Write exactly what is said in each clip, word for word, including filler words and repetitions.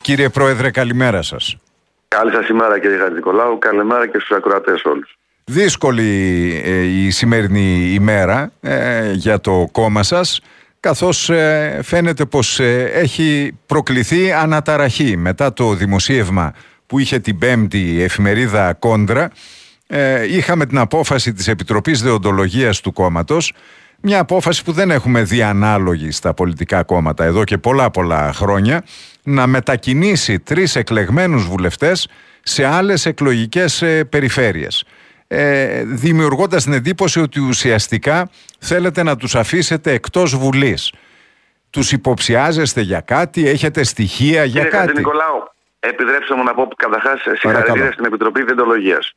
Κύριε Πρόεδρε, καλημέρα σας. Καλή σας ημέρα κύριε Χατζηνικολάου, καλημέρα και στους ακροατές όλους. Δύσκολη ε, η σημερινή ημέρα ε, για το κόμμα σας, καθώς ε, φαίνεται πως ε, έχει προκληθεί αναταραχή μετά το δημοσίευμα που είχε την Πέμπτη η εφημερίδα Κόντρα. Ε, είχαμε την απόφαση της Επιτροπής Δεοντολογίας του κόμματος, μια απόφαση που δεν έχουμε δει ανάλογη στα πολιτικά κόμματα εδώ και πολλά πολλά χρόνια, να μετακινήσει τρεις εκλεγμένους βουλευτές σε άλλες εκλογικές ε, περιφέρειες, ε, δημιουργώντας την εντύπωση ότι ουσιαστικά θέλετε να τους αφήσετε εκτός Βουλής. Τους υποψιάζεστε για κάτι, έχετε στοιχεία για Κύριε κάτι? Κύριε Νικολάου, επιτρέψτε μου να πω καταρχάς συγχαρητήρια στην Επιτροπή Δεοντολογίας.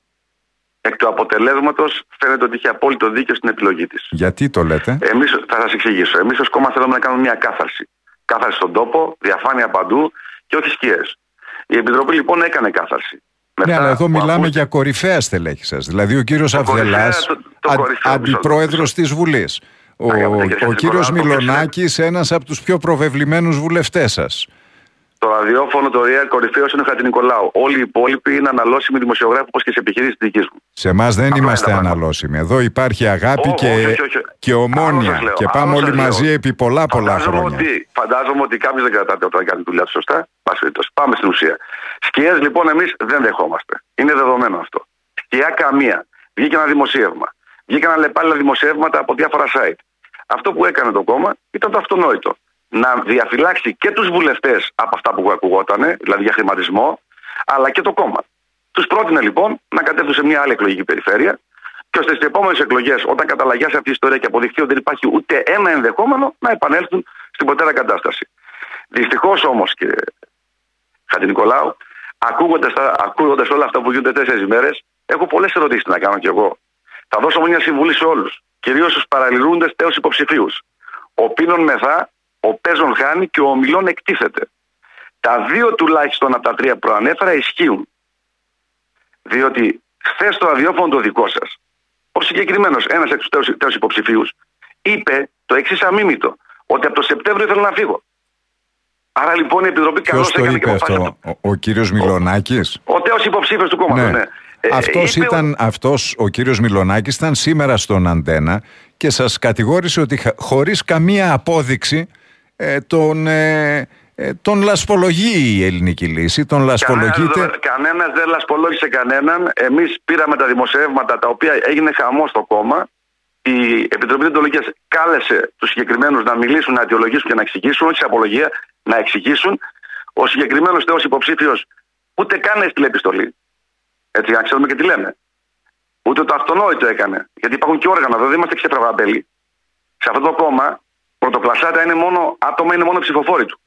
Εκ του αποτελέσματος φαίνεται ότι είχε απόλυτο δίκιο στην επιλογή της. Γιατί το λέτε? Εμείς, θα σας εξηγήσω. Εμείς ως κόμμα θέλουμε να κάνουμε μια κάθαρση. Κάθαρση στον τόπο, διαφάνεια παντού και όχι σκιές. Η Επιτροπή λοιπόν έκανε κάθαρση. Ναι, αλλά εδώ μιλάμε ακούστε... για κορυφαία στελέχη σας. Δηλαδή ο κύριος Αυδελάς, αντιπρόεδρος της Βουλής. Ο, ο κύριος Μιλονάκης, ένας από τους πιο προβεβλημένους βουλευτές σας. Το ραδιόφωνο, το Real κορυφαίος είναι ο Χατζηνικολάου. Όλοι οι υπόλοιποι είναι αναλώσιμοι δημοσιογράφοι, όπως και σε επιχειρήσεις της δικής μου. Σε εμάς δεν Απλά είμαστε αναλώσιμοι. Εδώ υπάρχει αγάπη oh, και, όχι, όχι, όχι. και ομόνοια. Λέω, και πάμε όλοι μαζί λέω. επί πολλά πολλά φαντάζομαι χρόνια. Ότι, φαντάζομαι ότι κάποιος δεν κρατάται όταν κάνει τη δουλειά του σωστά. Πάμε στην ουσία. Σκιές λοιπόν εμείς δεν δεχόμαστε. Είναι δεδομένο αυτό. Σκιά καμία. Βγήκε ένα δημοσίευμα. Βγήκαν αλλεπάλληλα δημοσιεύματα από διάφορα site. Αυτό που έκανε το κόμμα ήταν το αυτονόητο. Να διαφυλάξει και τους βουλευτές από αυτά που ακουγότανε, δηλαδή για χρηματισμό, αλλά και το κόμμα. Τους πρότεινε λοιπόν να κατέβουν σε μια άλλη εκλογική περιφέρεια και ώστε στις επόμενες εκλογές, όταν καταλαγιάσει αυτή η ιστορία και αποδειχθεί ότι δεν υπάρχει ούτε ένα ενδεχόμενο, να επανέλθουν στην ποτέρα κατάσταση. Δυστυχώς όμως, κύριε Χατζηνικολάου, ακούγοντας, ακούγοντας όλα αυτά που γίνονται τέσσερις μέρες, έχω πολλές ερωτήσεις να κάνω κι εγώ. Θα δώσω μια συμβουλή σε όλους, κυρίως στους παραλληλούντες τέως υποψηφίους. Ο πίνων μεθά, ο παίζων χάνει και ο ομιλών εκτίθεται. Τα δύο τουλάχιστον από τα τρία που προανέφερα ισχύουν. Διότι χθες το ραδιόφωνο το δικό σας, ο συγκεκριμένος ένας εκ τους τέως υποψηφίους, είπε το εξής αμίμητο, ότι από το Σεπτέμβριο θέλω να φύγω. Άρα λοιπόν η Επιτροπή καλώς έκανε και αποφάσισε. Αυτό, ο, ο κύριος Μιλονάκης. Ο, ο τέως υποψήφιος του κόμματος, ναι. ναι. Αυτός, ε, ήταν, ο... αυτός ο κύριος Μιλονάκης ήταν σήμερα στον Αντένα και σας κατηγόρησε ότι χωρίς καμία απόδειξη ε, τον, ε, ε, τον λασπολογεί η ελληνική λύση. Τον λασπολογείται... Κανένας, κανένας δεν λασπολόγησε κανέναν. Εμείς πήραμε τα δημοσιεύματα τα οποία έγινε χαμό στο κόμμα. Η Επιτροπή Δεοντολογίας κάλεσε τους συγκεκριμένους να μιλήσουν, να αιτιολογήσουν και να εξηγήσουν, όχι σε απολογία, να εξηγήσουν. Ο συγκεκριμένος τέως υποψήφιος ούτε καν έστειλε επιστολή. Έτσι, για να ξέρουμε και τι λέμε. Ούτε το αυτονόητο έκανε. Γιατί υπάρχουν και όργανα, εδώ δεν είμαστε ξεφραβαμπέλοι. Σε αυτό το κόμμα, πρωτοκλασσάτα είναι μόνο άτομα, είναι μόνο ψηφοφόροι του.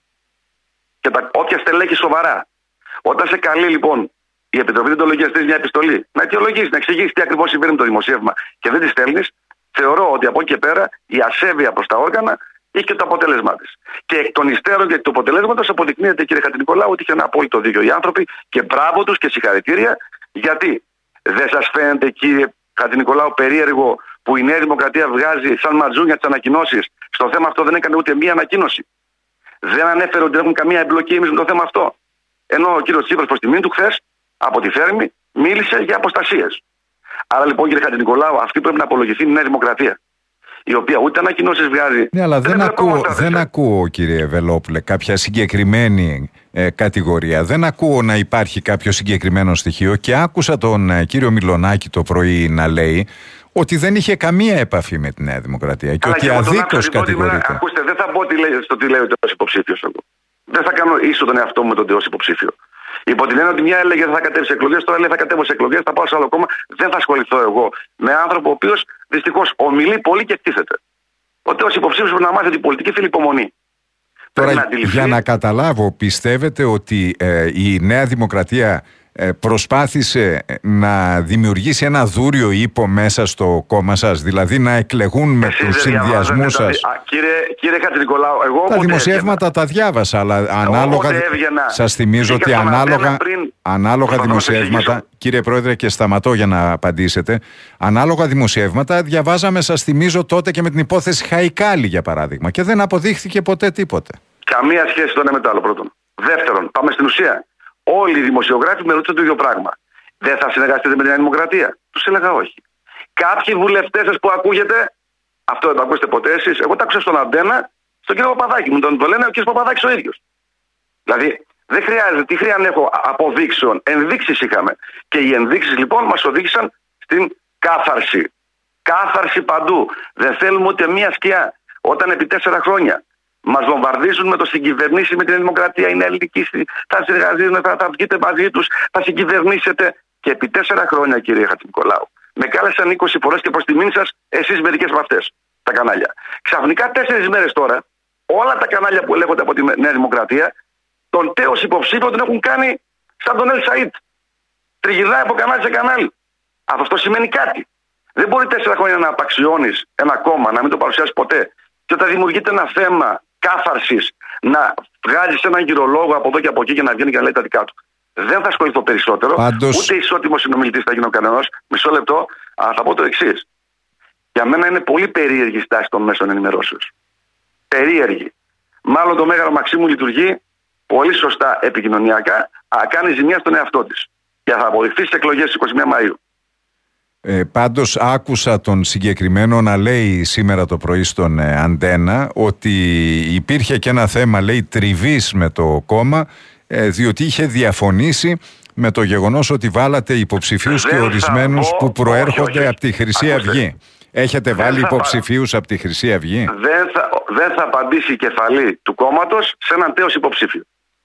Και τα, όποια στελέχη σοβαρά. Όταν σε καλεί λοιπόν η Επιτροπή Δεοντολογίας, στείλει μια επιστολή, να αιτιολογήσει, να εξηγήσει τι ακριβώς συμβαίνει με το δημοσίευμα και δεν τη στέλνει, θεωρώ ότι από εκεί και πέρα η ασέβεια προς τα όργανα είχε και το αποτέλεσμά της. Και εκ των υστέρων και του αποτελέσματος αποδεικνύεται, κύριε Χατζηνικολάου, ότι είχε ένα απόλυτο δίκιο οι άνθρωποι και μπράβο τους και συγχαρητήρια. Γιατί δεν σας φαίνεται, κύριε Χατζηνικολάου, περίεργο που η Νέα Δημοκρατία βγάζει σαν ματζούνια τις ανακοινώσεις? Στο θέμα αυτό δεν έκανε ούτε μία ανακοίνωση. Δεν ανέφερε ότι δεν έχουν καμία εμπλοκή εμείς με το θέμα αυτό. Ενώ ο κύριος Τσίπρας προς τιμήν του χθες από τη Θέρμη μίλησε για αποστασίες. Άρα λοιπόν, κύριε Χατζηνικολάου, αυτή πρέπει να απολογηθεί η Νέα Δημοκρατία. Η οποία ούτε ανακοινώσεις βγάζει. Ναι, αλλά δεν, δεν, ακούω, δεν ακούω, κύριε Βελόπουλε, κάποια συγκεκριμένη ε, κατηγορία. Δεν ακούω να υπάρχει κάποιο συγκεκριμένο στοιχείο και άκουσα τον ε, κύριο Μιλονάκη το πρωί να λέει ότι δεν είχε καμία επαφή με τη Νέα Δημοκρατία και αλλά ότι αδίκως κατηγορείται. Ακούστε, δεν θα πω τι λέει, στο τι λέει ο τέως υποψήφιος εγώ. Δεν θα κάνω ίσο τον εαυτό μου με τον τέως υποψήφιο. Υπό την έννοια ότι μια έλεγε θα κατέβει σε εκλογές, τώρα λέει θα κατέβω σε εκλογές, θα πάω σε άλλο κόμμα. Δεν θα ασχοληθώ εγώ με άνθρωπο ο οποίος δυστυχώς ομιλεί πολύ και εκτίθεται. Ο τέως υποψήφιος πρέπει να μάθει ότι η πολιτική θέλει υπομονή. Τώρα, να για να καταλάβω, πιστεύετε ότι ε, η Νέα Δημοκρατία ε, προσπάθησε να δημιουργήσει ένα δούριο ύπο μέσα στο κόμμα σας, δηλαδή να εκλεγούν με Εσείς τους συνδυασμούς σας? Α, κύριε, κύριε Χατζηνικολάου, εγώ τα δημοσιεύματα έβγαινα. Τα διάβασα, αλλά ανάλογα, έβγαινα, σας θυμίζω ότι ανάλογα, πριν, ανάλογα δημοσιεύματα, κύριε Πρόεδρε, και σταματώ για να απαντήσετε, ανάλογα δημοσιεύματα διαβάζαμε, σας θυμίζω, τότε και με την υπόθεση Χαϊκάλη για παράδειγμα, και δεν αποδείχθηκε ποτέ τίποτε. Καμία σχέση το ένα με το άλλο, πρώτον. Δεύτερον, πάμε στην ουσία. Όλοι οι δημοσιογράφοι με ρωτήσαν το ίδιο πράγμα. Δεν θα συνεργαστείτε με την Νέα Δημοκρατία? Τους έλεγα όχι. Κάποιοι βουλευτές σας που ακούγεται, αυτό δεν το ακούσετε ποτέ εσείς. Εγώ το άκουσα στον Αντένα, στον κύριο Παπαδάκη. Μου τον το λένε ο κύριος Παπαδάκης ο ίδιος. Δηλαδή, δεν χρειάζεται, τι χρειάζεται έχω αποδείξεων. Ενδείξεις είχαμε. Και οι ενδείξεις λοιπόν μας οδήγησαν στην κάθαρση. Κάθαρση παντού. Δεν θέλουμε ούτε μία σκιά. Όταν επί τέσσερα χρόνια μας βομβαρδίζουν με το συγκυβερνήσει με την Δημοκρατία, είναι ελληνική, θα συνεργαζούν, θα, θα βγείτε μαζί τους, θα συγκυβερνήσετε. Και επί τέσσερα χρόνια, κύριε Χατζηνικολάου, με κάλεσαν είκοσι φορές και προς τιμήν σας, εσείς μερικές από αυτές τα κανάλια. Ξαφνικά τέσσερις μέρες τώρα, όλα τα κανάλια που ελέγχονται από τη Νέα Δημοκρατία, τον τέος υποψήφιο τον έχουν κάνει σαν τον Ελ Σαΐντ. Τριγυρνάει από κανάλι σε κανάλι. Αυτό σημαίνει κάτι. Δεν μπορεί τέσσερα χρόνια να απαξιώνεις ένα κόμμα, να μην το παρουσιάσεις ποτέ. Και όταν δημιουργείται ένα θέμα κάθαρσης, να βγάλεις έναν γυρολόγο από εδώ και από εκεί και να βγαίνει και να λέει τα δικά του. Δεν θα ασχοληθώ περισσότερο. Πάντως... Ούτε ισότιμο συνομιλητής θα γίνω κανένας. Μισό λεπτό, αλλά θα πω το εξής. Για μένα είναι πολύ περίεργη η στάση των μέσων ενημερώσεως. Περίεργη. Μάλλον το Μέγαρο Μαξίμου λειτουργεί πολύ σωστά επικοινωνιακά, αλλά κάνει ζημιά στον εαυτό της. Και θα αποδειχθεί στις εκλογές της εικοστή πρώτη Μαΐου. Ε, πάντως άκουσα τον συγκεκριμένο να λέει σήμερα το πρωί στον ε, Αντένα ότι υπήρχε και ένα θέμα, λέει, τριβής με το κόμμα, ε, διότι είχε διαφωνήσει με το γεγονός ότι βάλατε υποψηφίους δεν και ορισμένους πω, που προέρχονται από τη Χρυσή Αυγή. Έχετε δεν βάλει υποψηφίους πα... από τη Χρυσή Αυγή? Δεν θα, δεν θα απαντήσει η κεφαλή του κόμματος σε έναν τέος υποψήφιο.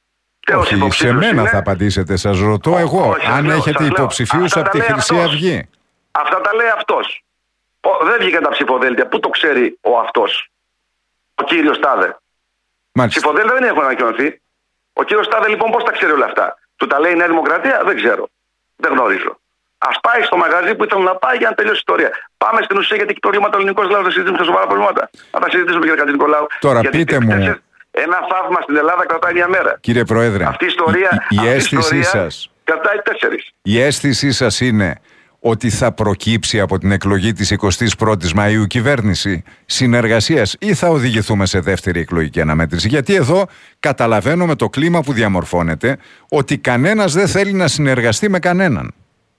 Όχι, σε μένα είναι... θα απαντήσετε, σας ρωτώ όχι, εγώ, όχι, αν λέω, έχετε υποψηφίους από τη Χρυσή αυτός. Αυγή. Αυτά τα λέει αυτός. Δεν βγήκαν τα ψηφοδέλτια. Πού το ξέρει ο αυτός? Ο κύριος Τάδε. Μάλιστα. Ψηφοδέλτια δεν έχουν ανακοινωθεί. Ο κύριος Τάδε λοιπόν πώς τα ξέρει όλα αυτά? Του τα λέει η Νέα Δημοκρατία? Δεν ξέρω. Δεν γνωρίζω. Ας πάει στο μαγαζί που ήθελε να πάει για να τελειώσει η ιστορία. Πάμε στην ουσία, γιατί έχει προβλήματα ο ελληνικός λαός. Δεν συζητήσουμε σοβαρά προβλήματα. Να τα συζητήσουμε, κύριε Χατζηνικολάου. Τώρα γιατί πείτε μου. Ένα θαύμα στην Ελλάδα κρατάει μια μέρα. Κύριε Πρόεδρε, αυτή η ιστορία, η, η αυτή αίσθησή ιστορία σας, κρατάει τέσσερις. Η αίσθησή σας είναι ότι θα προκύψει από την εκλογή της εικοστής πρώτης Μαΐου κυβέρνηση συνεργασίας ή θα οδηγηθούμε σε δεύτερη εκλογική αναμέτρηση? Γιατί εδώ καταλαβαίνω με το κλίμα που διαμορφώνεται ότι κανένας δεν θέλει να συνεργαστεί με κανέναν.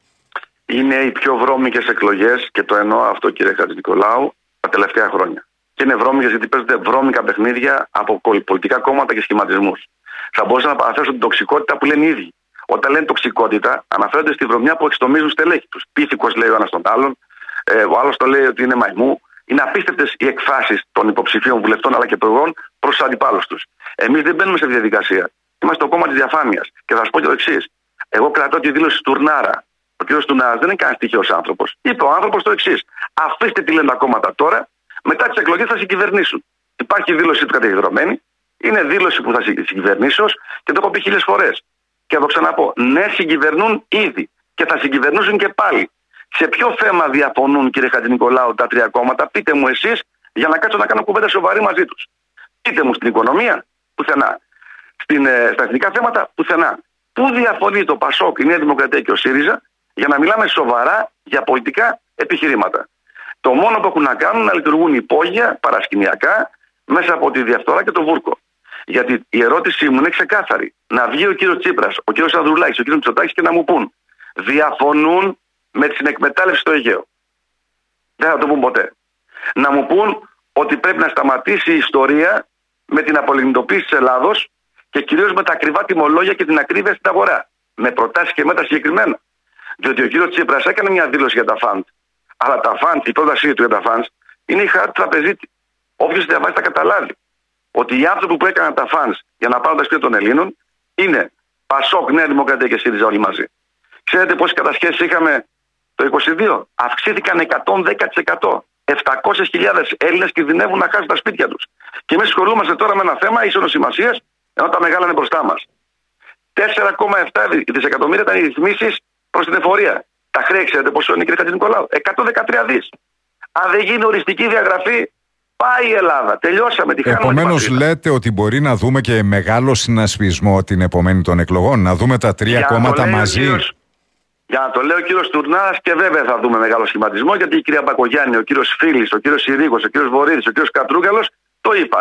Είναι οι πιο βρώμικες εκλογές, και το εννοώ αυτό, κύριε Χατζηνικολάου, τα τελευταία χρόνια. Και είναι βρώμικες γιατί παίζονται βρώμικα παιχνίδια από πολιτικά κόμματα και σχηματισμούς. Θα μπορούσα να παραθέσω την τοξικότητα που λένε οι ίδιοι. Όταν λένε τοξικότητα, αναφέρονται στη βρωμιά που εξτομίζουν στελέχη τους. Πίθηκος λέει ο ένας τον άλλον, ε, ο άλλος το λέει ότι είναι μαϊμού. Είναι απίστευτες οι εκφράσεις των υποψηφίων βουλευτών αλλά και υπουργών προς τους αντιπάλους τους. Εμείς δεν μπαίνουμε σε διαδικασία. Είμαστε το κόμμα της διαφάνειας. Και θα σας πω και το εξής. Εγώ κρατώ τη δήλωση του Τουρνάρα. Ο κ. Τουρνάρας δεν είναι κανένας τυχαίος άνθρωπος. Είπε ο άνθρωπος το εξής. Αφήστε τι λένε τα κόμματα τώρα, μετά τις εκλογές θα συγκυβερνήσουν. Υπάρχει δήλωση του καταγεγραμμένη. Είναι δήλωση που θα συγκυβερνήσεως και το έχω πει χίλιες φορές. Και θα το ξαναπώ. Ναι, συγκυβερνούν ήδη και θα συγκυβερνούσουν και πάλι. Σε ποιο θέμα διαφωνούν, κύριε Χατζηνικολάου, τα τρία κόμματα? Πείτε μου εσείς, για να κάτσω να κάνω κουβέντα σοβαρή μαζί τους. Πείτε μου στην οικονομία, πουθενά. Στην, ε, στα εθνικά θέματα, πουθενά. Πού διαφωνεί το Πασόκ, η Νέα Δημοκρατία και ο ΣΥΡΙΖΑ για να μιλάμε σοβαρά για πολιτικά επιχειρήματα? Το μόνο που έχουν να κάνουν να λειτουργούν υπόγεια, παρασκηνιακά, μέσα από τη διαφθορά και το βούρκο. Γιατί η ερώτησή μου είναι ξεκάθαρη. Να βγει ο κύριος Τσίπρας, ο κύριος Ανδρουλάκης, ο κύριος Μητσοτάκης και να μου πούν διαφωνούν με την εκμετάλλευση στο Αιγαίο. Δεν θα το πούν ποτέ. Να μου πούν ότι πρέπει να σταματήσει η ιστορία με την απολιγνητοποίηση της Ελλάδος και κυρίως με τα ακριβά τιμολόγια και την ακρίβεια στην αγορά. Με προτάσεις και μέτρα συγκεκριμένα. Διότι ο κύριος Τσίπρας έκανε μια δήλωση για τα φαντ. Αλλά τα φαντ, η πρότασή του για τα φαντ είναι η χάρτη τραπεζίτη. Όποιος διαβάσει θα καταλάβει ότι οι άνθρωποι που έκαναν τα φαντ για να πάρουν τα σπίτια των Ελλήνων είναι Πασόκ, Νέα Δημοκρατία και ΣΥΡΙΖΑ όλοι μαζί. Ξέρετε πόσες κατασχέσεις είχαμε το είκοσι δύο? Αυξήθηκαν εκατόν δέκα τοις εκατό. επτακόσιες χιλιάδες Έλληνες κινδυνεύουν να χάσουν τα σπίτια τους. Και εμείς ασχολούμαστε τώρα με ένα θέμα ίσονος σημασίας, ενώ τα μεγάλα είναι μπροστά μας. τέσσερα κόμμα επτά δισεκατομμύρια ήταν οι ρυθμίσεις προς την εφορία. Τα χρέη, ξέρετε πόσο είναι, κύριε Χατζηνικολάου? εκατόν δεκατρία δις. Αν δεν γίνει οριστική διαγραφή, πάει η Ελλάδα. Τελειώσαμε. Τη χάνουμε. Επομένως, λέτε ότι μπορεί να δούμε και μεγάλο συνασπισμό την επομένη των εκλογών, να δούμε τα τρία για κόμματα μαζί. Κύριος, για να το λέει ο κύριος Τουρνάρας, και βέβαια θα δούμε μεγάλο σχηματισμό, γιατί η κυρία Μπακογιάννη, ο κύριος Φίλης, ο κύριος Συρίγος, ο κύριος Βορύδης, ο κύριος Κατρούγκαλος το είπαν.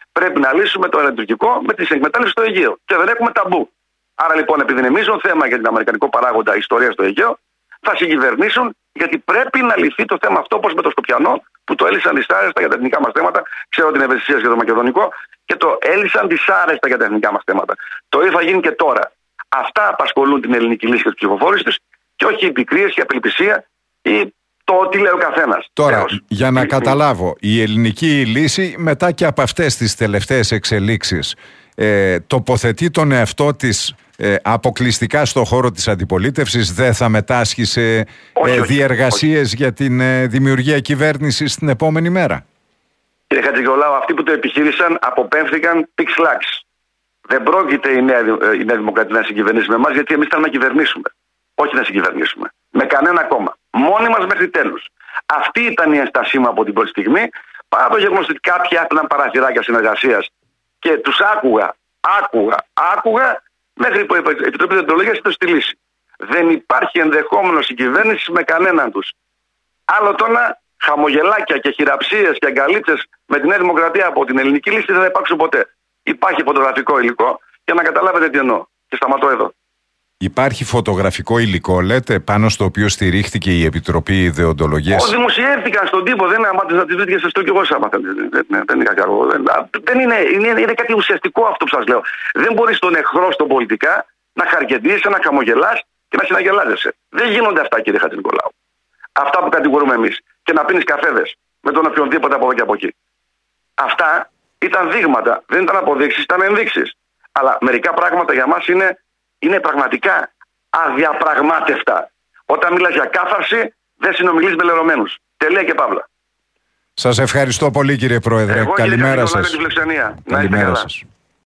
Πρέπει να λύσουμε το ενεργητικό με τη εκμετάλλευση στο Αιγαίο. Και δεν έχουμε ταμπού. Άρα λοιπόν, επειδή είναι μείζον θέμα για την αμερικανικό παράγοντα ιστορία στο Αιγαίο, θα συγκυβερνήσουν, γιατί πρέπει να λυθεί το θέμα αυτό, όπως με το Σκοπιανό, που το έλυσαν δυσάρεστα για τα εθνικά μας θέματα. Ξέρω την ευαισθησία για το μακεδονικό και το έλυσαν δυσάρεστα για τα εθνικά μας θέματα. Το ίδιο θα γίνει και τώρα. Αυτά απασχολούν την ελληνική λύση και τους ψηφοφόρους της, και όχι η πικρίες και η απελπισία ή το τι λέει ο καθένας. Τώρα, Έως. για να καταλάβω, η ελληνική λύση μετά και από αυτές τις τελευταίες εξελίξεις ε, τοποθετεί τον εαυτό της ε, αποκλειστικά στο χώρο της αντιπολίτευσης, δεν θα μετάσχει σε ε, όχι, διεργασίες όχι. για την ε, δημιουργία κυβέρνησης την επόμενη μέρα? Κύριε Χατζηγεωλάου, αυτοί που το επιχείρησαν αποπέμφθηκαν πίξ-λάξ. Δεν πρόκειται η Νέα, η Νέα Δημοκρατία να συγκυβερνήσει με εμάς, γιατί εμείς θέλουμε να κυβερνήσουμε. Όχι να συγκυβερνήσουμε. Με κανένα κόμμα. Μόνοι μας μέχρι τέλους. Αυτή ήταν η ένστασή μου από την πρώτη στιγμή. Παρά το γεγονός ότι κάποιοι άφηναν παραθυράκια συνεργασίας και τους άκουγα, άκουγα, άκουγα, μέχρι που η Επιτροπή Δεοντολογίας ήταν στη λύση. Δεν υπάρχει ενδεχόμενο συγκυβέρνηση με κανέναν τους. Άλλο τώρα, χαμογελάκια και χειραψίες και αγκαλίτσες με τη Νέα Δημοκρατία από την ελληνική λύση δεν θα υπάρξουν ποτέ. Υπάρχει φωτογραφικό υλικό για να καταλάβετε τι εννοώ. Και σταματώ εδώ. Υπάρχει φωτογραφικό υλικό, λέτε, πάνω στο οποίο στηρίχθηκε η Επιτροπή Δεοντολογίας? Όχι, δημοσιεύτηκαν στον τύπο. Δεν είναι αμάτες να τις βρείτε και σας το κι εγώ, άμα θέλετε. Δεν, δεν, δεν είναι κακό. Δεν είναι, είναι, είναι κάτι ουσιαστικό αυτό που σας λέω. Δεν μπορείς τον εχθρό στον πολιτικά να χαρκεντήσει, να χαμογελάς και να συναγελάζεσαι. Δεν γίνονται αυτά, κύριε Χατζηνικολάου. Αυτά που κατηγορούμε εμείς. Και να πίνεις καφέδες με τον οποιονδήποτε από εδώ και από εκεί. Αυτά ήταν δείγματα. Δεν ήταν αποδείξεις, ήταν ενδείξεις. Αλλά μερικά πράγματα για μας είναι. Είναι πραγματικά αδιαπραγμάτευτα. Όταν μιλάς για κάθαρση, δεν συνομιλείς με λερωμένους. Τελεία και παύλα. Σας ευχαριστώ πολύ, κύριε Πρόεδρε. Εγώ, Καλημέρα κύριε σας. Καλημέρα σας. Καλημέρα σας.